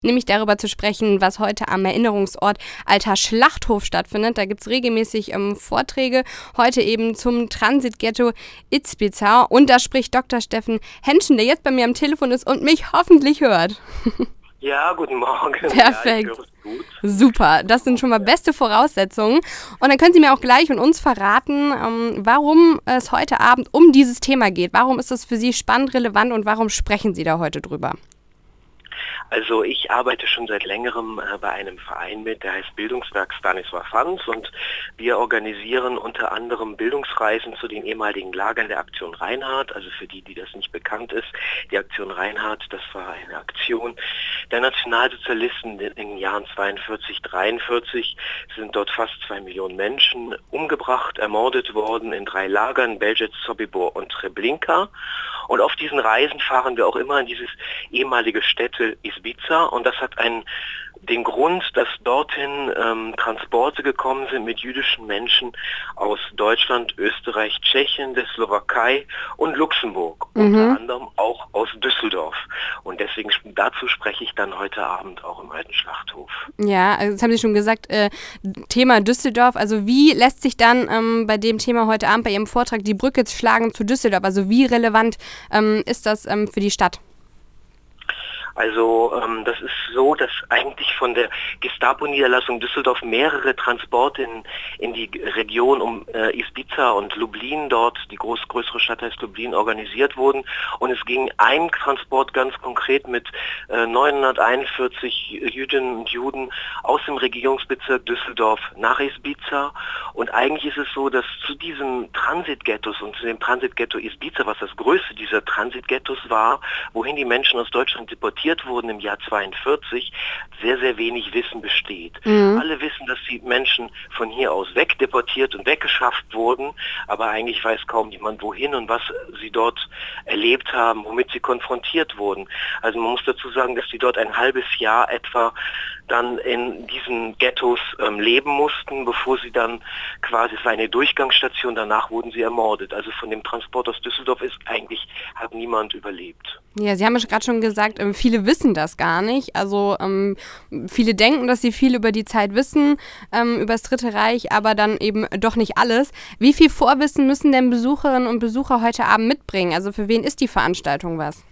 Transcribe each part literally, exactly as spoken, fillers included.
Nämlich darüber zu sprechen, was heute am Erinnerungsort Alter Schlachthof stattfindet. Da gibt es regelmäßig ähm, Vorträge, heute eben zum Transitghetto Izbica. Und da spricht Doktor Steffen Henschen, der jetzt bei mir am Telefon ist und mich hoffentlich hört. Ja, guten Morgen. Perfekt. Ja, ich höre gut. Super, das sind schon mal beste Voraussetzungen. Und dann können Sie mir auch gleich und uns verraten, ähm, warum es heute Abend um dieses Thema geht. Warum ist das für Sie spannend, relevant und warum sprechen Sie da heute drüber? Also ich arbeite schon seit längerem äh, bei einem Verein mit, der heißt Bildungswerk Stanisław Hans, und wir organisieren unter anderem Bildungsreisen zu den ehemaligen Lagern der Aktion Reinhardt. Also für die, die das nicht bekannt ist, die Aktion Reinhardt, das war eine Aktion der Nationalsozialisten in den Jahren zweiundvierzig, dreiundvierzig, sind dort fast zwei Millionen Menschen umgebracht, ermordet worden in drei Lagern, Belzec, Sobibor und Treblinka. Und auf diesen Reisen fahren wir auch immer in dieses ehemalige Städte Izbica, und das hat einen, den Grund, dass dorthin ähm, Transporte gekommen sind mit jüdischen Menschen aus Deutschland, Österreich, Tschechien, der Slowakei und Luxemburg, mhm. unter anderem auch aus Düsseldorf. Und deswegen dazu spreche ich dann heute Abend auch im Alten Schlachthof. Ja, also das haben Sie schon gesagt, äh, Thema Düsseldorf. Also wie lässt sich dann ähm, bei dem Thema heute Abend bei Ihrem Vortrag die Brücke schlagen zu Düsseldorf? Also wie relevant ähm, ist das ähm, für die Stadt? Also ähm, das ist so, dass eigentlich von der Gestapo-Niederlassung Düsseldorf mehrere Transporte in, in die Region um äh, Izbica und Lublin, dort die groß, größere Stadt heißt Lublin, organisiert wurden. Und es ging ein Transport ganz konkret mit äh, neunhunderteinundvierzig Jüdinnen und Juden aus dem Regierungsbezirk Düsseldorf nach Izbica. Und eigentlich ist es so, dass zu diesen Transitghettos und zu dem Transitghetto Izbica, was das größte dieser Transitghettos war, wohin die Menschen aus Deutschland deportiert wurden im Jahr zweiundvierzig, sehr, sehr wenig Wissen besteht. Mhm. Alle wissen, dass die Menschen von hier aus wegdeportiert und weggeschafft wurden, aber eigentlich weiß kaum jemand wohin und was sie dort erlebt haben, womit sie konfrontiert wurden. Also man muss dazu sagen, dass sie dort ein halbes Jahr etwa dann in diesen Ghettos ähm, leben mussten, bevor sie dann quasi, es war eine Durchgangsstation, danach wurden sie ermordet. Also von dem Transport aus Düsseldorf ist eigentlich, hat niemand überlebt. Ja, Sie haben ja gerade schon gesagt, ähm, viele wissen das gar nicht. Also ähm, viele denken, dass sie viel über die Zeit wissen, ähm, über das Dritte Reich, aber dann eben doch nicht alles. Wie viel Vorwissen müssen denn Besucherinnen und Besucher heute Abend mitbringen? Also für wen ist die Veranstaltung was?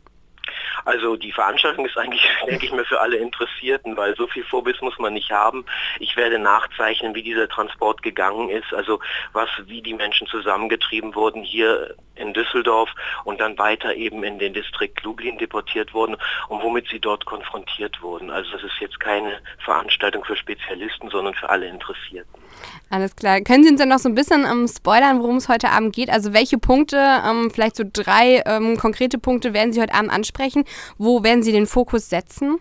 Also die Veranstaltung ist eigentlich, denke ich mir, für alle Interessierten, weil so viel Vorwissen muss man nicht haben. Ich werde nachzeichnen, wie dieser Transport gegangen ist, also was, wie die Menschen zusammengetrieben wurden hier in Düsseldorf und dann weiter eben in den Distrikt Lublin deportiert wurden und womit sie dort konfrontiert wurden. Also das ist jetzt keine Veranstaltung für Spezialisten, sondern für alle Interessierten. Alles klar. Können Sie uns dann noch so ein bisschen ähm, spoilern, worum es heute Abend geht? Also welche Punkte, ähm, vielleicht so drei ähm, konkrete Punkte werden Sie heute Abend ansprechen? Wo werden Sie den Fokus setzen?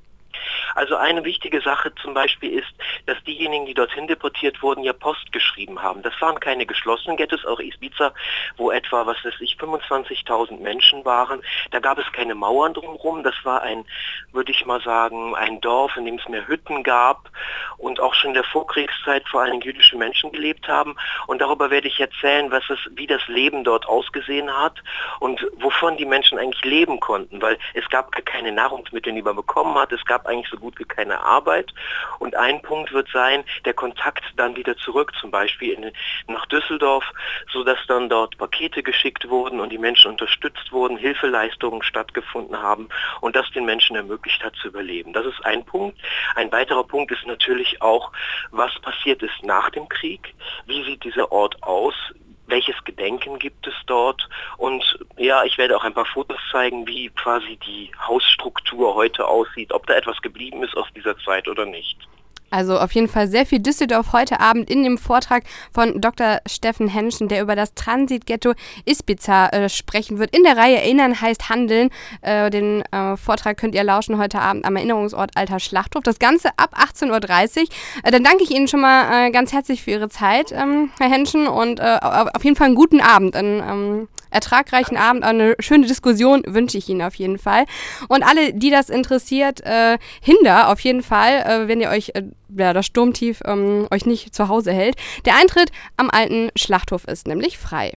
Also eine wichtige Sache zum Beispiel ist, dass diejenigen, die dorthin deportiert wurden, ja Post geschrieben haben. Das waren keine geschlossenen Ghettos, auch Izbica, wo etwa, was weiß ich, fünfundzwanzigtausend Menschen waren. Da gab es keine Mauern drumherum. Das war ein, würde ich mal sagen, ein Dorf, in dem es mehr Hütten gab und auch schon in der Vorkriegszeit vor allem jüdische Menschen gelebt haben. Und darüber werde ich erzählen, was es, wie das Leben dort ausgesehen hat und wovon die Menschen eigentlich leben konnten, weil es gab keine Nahrungsmittel, die man bekommen hat. Es gab eigentlich so gut wie keine Arbeit. Und ein Punkt wird sein, der Kontakt dann wieder zurück, zum Beispiel in, nach Düsseldorf, sodass dann dort Pakete geschickt wurden und die Menschen unterstützt wurden, Hilfeleistungen stattgefunden haben und das den Menschen ermöglicht hat zu überleben. Das ist ein Punkt. Ein weiterer Punkt ist natürlich auch, was passiert ist nach dem Krieg, wie sieht dieser Ort aus, welches Gedenken gibt es dort, und ja, ich werde auch ein paar Fotos zeigen, wie quasi die Hausstruktur heute aussieht, ob da etwas geblieben ist aus dieser Zeit oder nicht. Also auf jeden Fall sehr viel Düsseldorf heute Abend in dem Vortrag von Doktor Steffen Henschen, der über das Transitghetto Izbica äh, sprechen wird. In der Reihe Erinnern heißt Handeln. Äh, den äh, Vortrag könnt ihr lauschen heute Abend am Erinnerungsort Alter Schlachthof. Das Ganze ab achtzehn Uhr dreißig. Äh, dann danke ich Ihnen schon mal äh, ganz herzlich für Ihre Zeit, ähm, Herr Henschen, und äh, auf jeden Fall einen guten Abend, einen ähm, ertragreichen Abend, eine schöne Diskussion wünsche ich Ihnen auf jeden Fall. Und alle, die das interessiert, äh, Hinder auf jeden Fall, äh, wenn ihr euch äh, ja, das Sturmtief ähm, euch nicht zu Hause hält. Der Eintritt am Alten Schlachthof ist nämlich frei.